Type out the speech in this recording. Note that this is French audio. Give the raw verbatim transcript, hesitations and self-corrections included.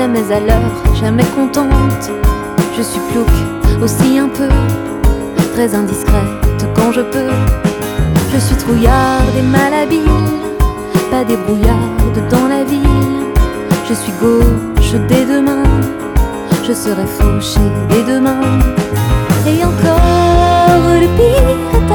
jamais à l'heure, jamais contente. Je suis plouc, aussi un peu, très indiscrète quand je peux. Je suis trouillarde et malhabile, pas débrouillarde dans la ville. Je suis gauche dès demain, je serai fauchée dès demain. Et encore le pire